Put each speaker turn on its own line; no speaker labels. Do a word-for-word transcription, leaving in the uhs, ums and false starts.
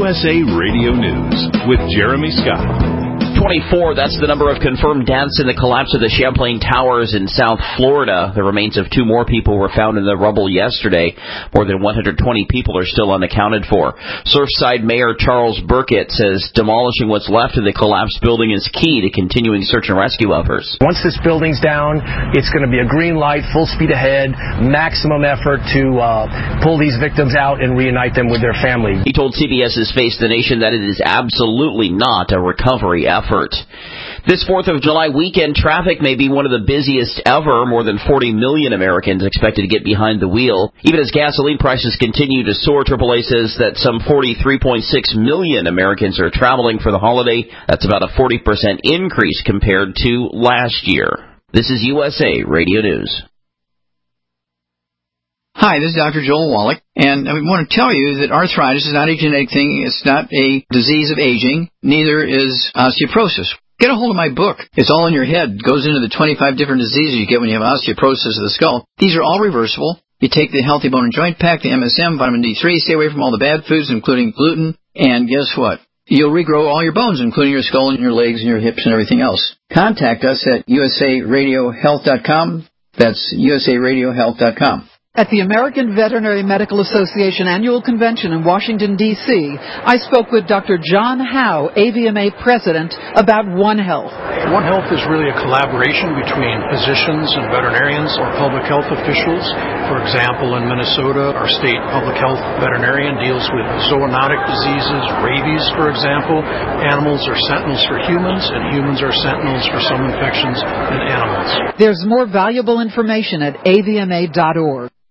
U S A Radio News with Jeremy Scott.
twenty-four, that's the number of confirmed deaths in the collapse of the Champlain Towers in South Florida. The remains of two more people were found in the rubble yesterday. More than one hundred twenty people are still unaccounted for. Surfside Mayor Charles Burkett says demolishing what's left of the collapsed building is key to continuing search and rescue efforts.
Once this building's down, it's going to be a green light, full speed ahead, maximum effort to uh, pull these victims out and reunite them with their family.
He told C B S's Face the Nation that it is absolutely not a recovery effort. This fourth of July weekend, traffic may be one of the busiest ever. More than forty million Americans expected to get behind the wheel. Even as gasoline prices continue to soar, triple A says that some forty-three point six million Americans are traveling for the holiday. That's about a forty percent increase compared to last year. This is U S A Radio News.
Hi, this is Doctor Joel Wallach, and I want to tell you that arthritis is not a genetic thing. It's not a disease of aging. Neither is osteoporosis. Get a hold of my book. It's all in your head. It goes into the twenty-five different diseases you get when you have osteoporosis of the skull. These are all reversible. You take the Healthy Bone and Joint Pack, the M S M, vitamin D three, stay away from all the bad foods, including gluten, and guess what? You'll regrow all your bones, including your skull and your legs and your hips and everything else. Contact us at U S A radio health dot com. That's U S A radio health dot com.
At the American Veterinary Medical Association Annual Convention in Washington, D C, I spoke with Doctor John Howe, A V M A President, about One Health.
One Health is really a collaboration between physicians and veterinarians or public health officials. For example, in Minnesota, our state public health veterinarian deals with zoonotic diseases, rabies, for example. Animals are sentinels for humans, and humans are sentinels for some infections in animals.
There's more valuable information at A V M A dot org.